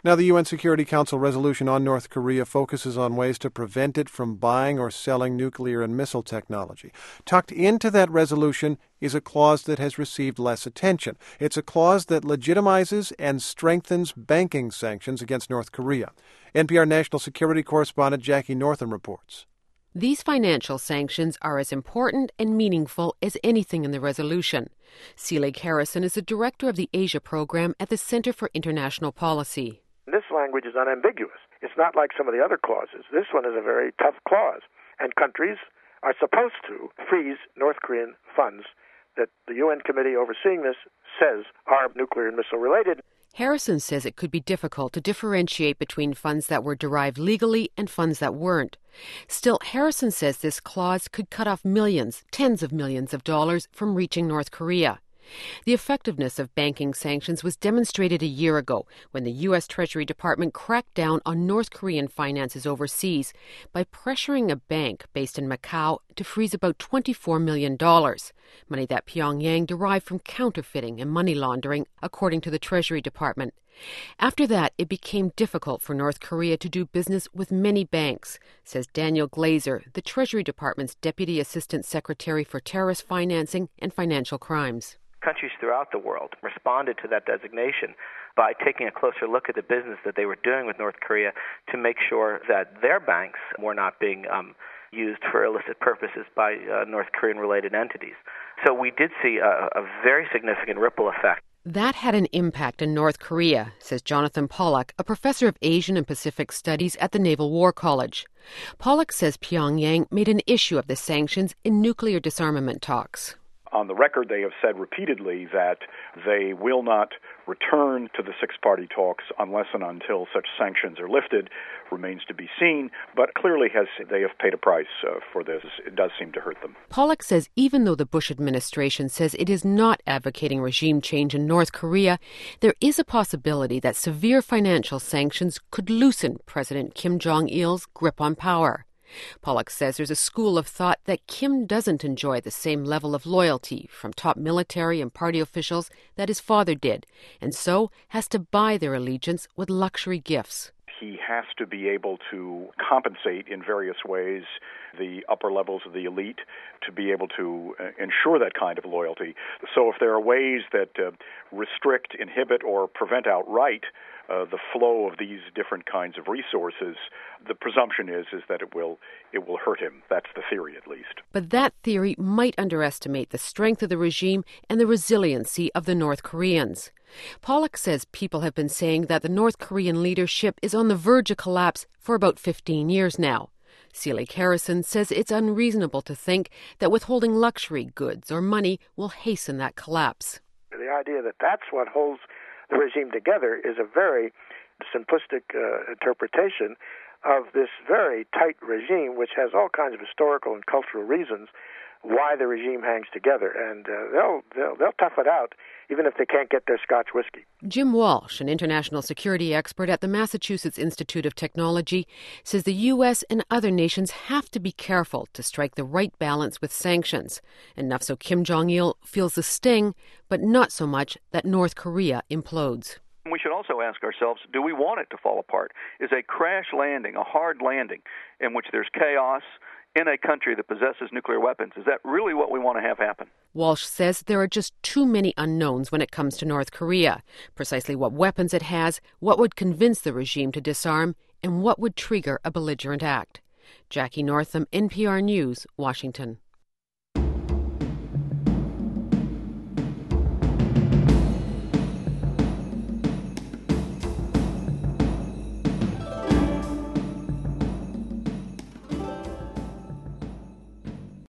Now, the UN Security Council resolution on North Korea focuses on ways to prevent it from buying or selling nuclear and missile technology. Tucked into that resolution is a clause that has received less attention. It's a clause that legitimizes and strengthens banking sanctions against North Korea. NPR national security correspondent Jackie Northam reports. These financial sanctions are as important and meaningful as anything in the resolution. Selig Harrison is the director of the Asia program at the Center for International Policy. This language is unambiguous. It's not like some of the other clauses. This one is a very tough clause, and countries are supposed to freeze North Korean funds that the UN committee overseeing this says are nuclear and missile related. Harrison says it could be difficult to differentiate between funds that were derived legally and funds that weren't. Still, Harrison says this clause could cut off millions, tens of millions of dollars from reaching North Korea. The effectiveness of banking sanctions was demonstrated a year ago when the U.S. Treasury Department cracked down on North Korean finances overseas by pressuring a bank based in Macau to freeze about $24 million, money that Pyongyang derived from counterfeiting and money laundering, according to the Treasury Department. After that, it became difficult for North Korea to do business with many banks, says Daniel Glazer, the Treasury Department's Deputy Assistant Secretary for Terrorist Financing and Financial Crimes. Countries throughout the world responded to that designation by taking a closer look at the business that they were doing with North Korea to make sure that their banks were not being used for illicit purposes by North Korean-related entities. So we did see a very significant ripple effect. That had an impact in North Korea, says Jonathan Pollock, a professor of Asian and Pacific Studies at the Naval War College. Pollock says Pyongyang made an issue of the sanctions in nuclear disarmament talks. On the record, they have said repeatedly that they will not return to the six-party talks unless and until such sanctions are lifted. Remains to be seen, but clearly they have paid a price for this. It does seem to hurt them. Pollock says even though the Bush administration says it is not advocating regime change in North Korea, there is a possibility that severe financial sanctions could loosen President Kim Jong-il's grip on power. Pollock says there's a school of thought that Kim doesn't enjoy the same level of loyalty from top military and party officials that his father did, and so has to buy their allegiance with luxury gifts. He has to be able to compensate in various ways the upper levels of the elite to be able to ensure that kind of loyalty. So if there are ways that restrict, inhibit, or prevent outright the flow of these different kinds of resources, the presumption is that it will hurt him. That's the theory, at least. But that theory might underestimate the strength of the regime and the resiliency of the North Koreans. Pollock says people have been saying that the North Korean leadership is on the verge of collapse for about 15 years now. Selig Harrison says it's unreasonable to think that withholding luxury goods or money will hasten that collapse. The idea that that's what holds the regime together is a very simplistic interpretation of this very tight regime, which has all kinds of historical and cultural reasons why the regime hangs together, and they'll tough it out even if they can't get their Scotch whiskey. Jim Walsh, an international security expert at the Massachusetts Institute of Technology, says the U.S. and other nations have to be careful to strike the right balance with sanctions, enough so Kim Jong-il feels the sting, but not so much that North Korea implodes. We should also ask ourselves, do we want it to fall apart? Is a crash landing, a hard landing, in which there's chaos in a country that possesses nuclear weapons, is that really what we want to have happen? Walsh says there are just too many unknowns when it comes to North Korea. Precisely what weapons it has, what would convince the regime to disarm, and what would trigger a belligerent act. Jackie Northam, NPR News, Washington.